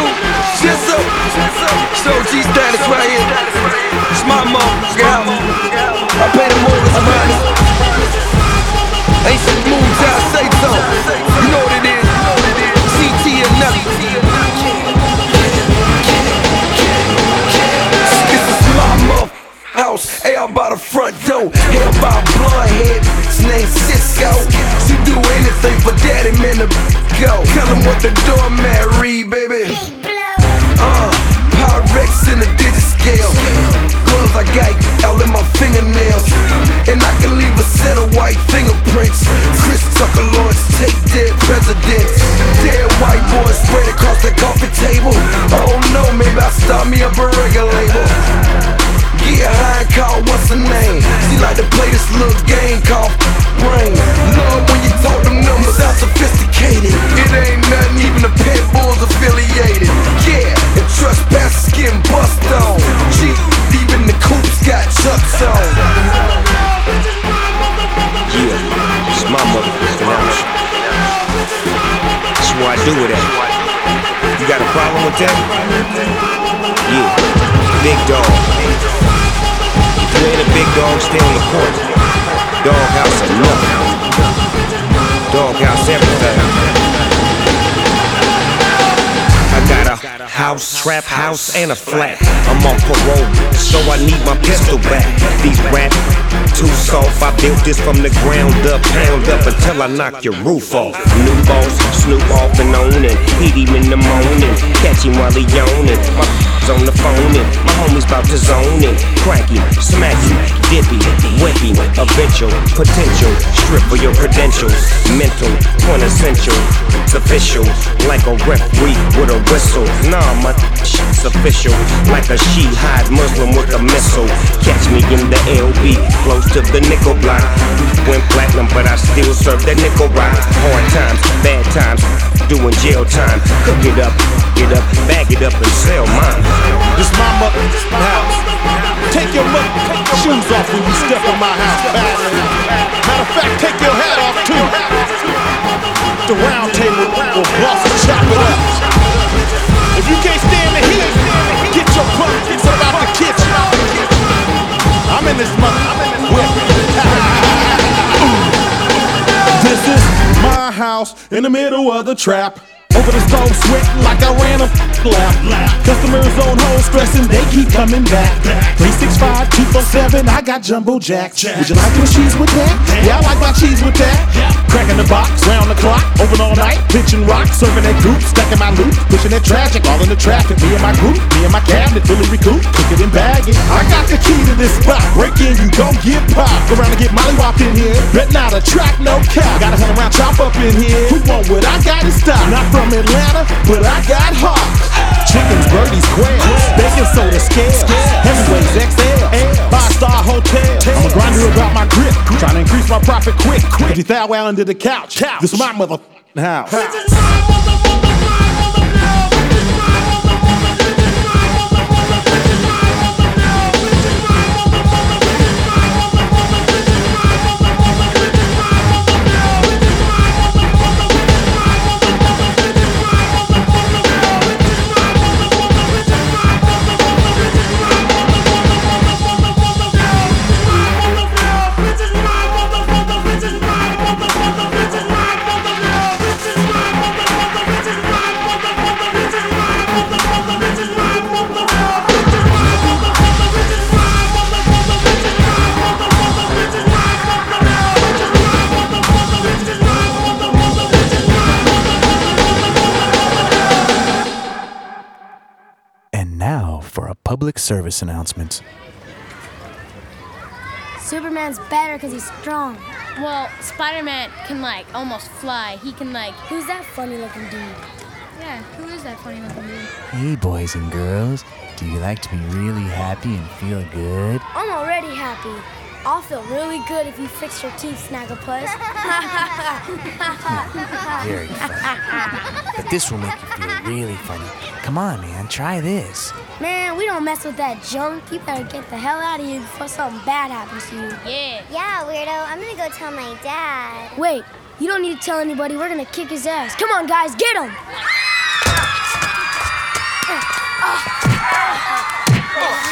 Jizzle. So G status right here. It's my motherfucking house. I pay the mortgage money. Ain't some moves I say so. You know what it is. CT or nothing. This is my motherfucking house. Hey, I'm by the front door. Hey, I'm by a blonde head. His name's Cisco. She do anything for daddy, man, to go. Tell him what the doormat read, baby. Pyrex in a digit scale. Gloves I got all in my fingernails. And I can leave a set of white fingerprints. Chris Tucker, Lawrence, take dead presidents. Dead white boys spread across the coffee table. I don't know, maybe I'll start me up a record label. Get high and call what's her name. She like to play this little game called brain. Love when you talk them numbers sound sophisticated. It ain't nothing, even the pit bulls affiliated. Yeah, and trespassers getting bust on. Gee, even the coops got chucks on. Yeah, it's my motherfucking house. That's where I do it at. You got a problem with that? Yeah, big dog. If you ain't a big dog, stay on the court. Doghouse enough. Doghouse everything. I got a house, trap house, and a flat. I'm on parole, so I need my pistol back. These rap too soft, I built this from the ground up, pound up until I knock your roof off. New boss, Snoop off and on it. Hit him in the morning, catch him while he yawning. My on the phone and my homies bout to zone in. Crack him, smack him, dip him, whip him. Eventual, potential, strip for your credentials. Mental, quintessential, it's official. Like a referee with a whistle. Nah, my shit's official. Like a she-hide Muslim with a missile. Catch me in the LB, close to the nickel block. Went platinum, but I still serve that nickel rock. Hard times, bad times, doing jail time. Cook it up, bag it up and sell mine. This my mother's house. Take your shoes off when you step in my house. Matter of fact, take your hat off too. The round table will boss and chop it up. If you can't stand the heat, get your buckets up out the kitchen. I'm in this mother whip. This is my house in the middle of the trap. Over the stove sweating like I ran a lap. Customers on hold stressing, they keep coming back. 365, 247, I got jumbo jacks. Would you like your cheese with that? Yeah, I like my cheese with that. Cracking the box, round the clock, open all night, pitching rock, serving that goop, stacking my loot, pushing that tragic, all in the traffic. Me and my group, me and my cabinet, fully recouped, cook it and bag it. I got the key to this spot. Break in, you gon' get popped. Go around and get molly whopped in here. Bet not attract no cap. Got a 100 round chop up in here. Who want what I got to stop? Not from Atlanta, but I got heart. Chickens, birdies, quails, bacon soda, scales, heavyweights, XL, 5-star hotel. I'm a grinder about my grip, trying to increase my profit quick. 50,000 well under the couch. This is my motherfucking house. Public service announcement. Superman's better because he's strong. Well, Spider-Man can, almost fly. He can, Who's that funny-looking dude? Yeah, who is that funny-looking dude? Hey, boys and girls. Do you like to be really happy and feel good? I'm already happy. I'll feel really good if you fix your teeth, Snagglepuss. Very funny. But this will make you feel really funny. Come on, man, try this. Man, we don't mess with that junk. You better get the hell out of here before something bad happens to you. Yeah. Yeah, weirdo. I'm gonna go tell my dad. Wait, you don't need to tell anybody. We're gonna kick his ass. Come on, guys, get him!